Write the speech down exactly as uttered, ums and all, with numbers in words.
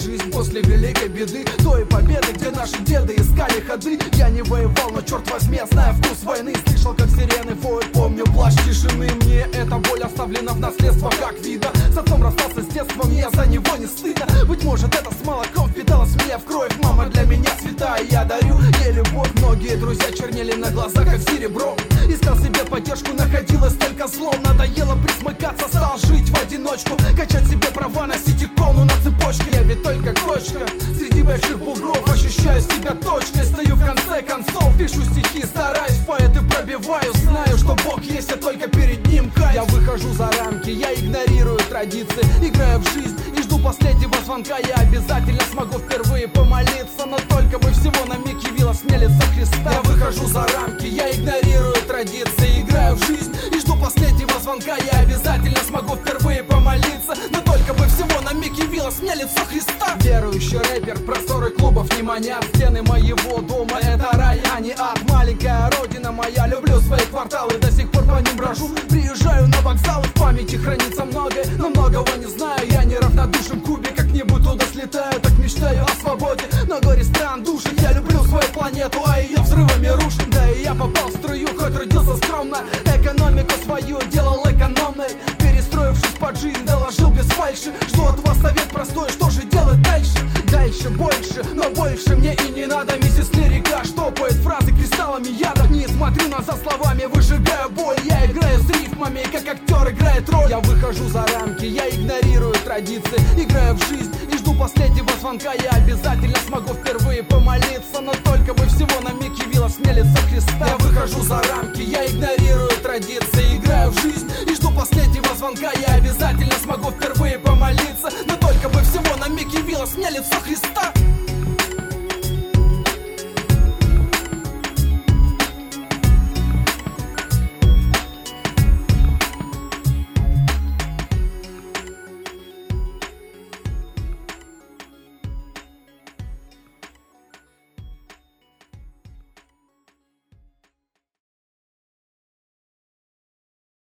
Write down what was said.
жизнь после великой беды, той победы, где наши деды искали ходы. Я не воевал, но черт возьми, я знаю вкус войны. Слышал, как сирены воют, помню плач тишины. Мне эта боль оставлена в наследство, как видно. С отцом расстался с детства, мне за него не стыдно. Быть может, это с молоком впиталось мне в кровь. Мама для меня святая, я дарю ей любовь. Многие друзья чернели на глазах, как серебро. Искал себе поддержку, находилось только злом. Надоело присмыкаться, стал жить в одиночку, качать себе права, носить икону на цепочке. Я ведь только кочка среди больших бугров, ощущаю себя точкой. Стою в конце концов, пишу стихи, стараюсь, поэты пробиваю. Знаю, что Бог есть, а только перед ним кайф. Я выхожу за рамки, я игнорирую традиции, играю в жизнь и жду последнего звонка. Я обязательно смогу впервые помолиться, но только бы всего на миг явилась мне лицо Христа. Я выхожу за рамки, я игнорирую традиции, играю в жизнь и жду последнего звонка. Я обязательно смогу впервые помолиться, но только бы всего на миг явилось мне лицо Христа. Верующий рэпер, просторы клубов не манят. Стены моего дома — это рай, а не ад. Маленькая родина моя, люблю свои кварталы, до сих пор по ним брожу. Приезжаю на вокзал, в памяти хранится многое, но многого не знаю. Я не равнодушен к Кубе, как-нибудь туда слетаю. Так мечтаю о свободе, но горе стран душит. Я люблю свою планету, а ее взрывами рушит. Да и я попал в струю, хоть родился скромно. Экономику свою делал экономной, перестроившись под жизнь, доложил без фальши. Жду от вас совет простой, что же делать дальше? Дальше больше, но больше мне и не надо. Миссис Лирика штопает фразы кристаллами яда. Не смотрю назад словами, выжигаю боль. Я играю с рифмами, как актер играет роль. Я выхожу за рамки, я игнорирую традиции, играю в жизнь и жду последнего звонка. Я обязательно смогу впервые помолиться, но только бы всего на миг явилось мне лицо Христа. Я выхожу за рамки, я игнорирую традиции, играю в жизнь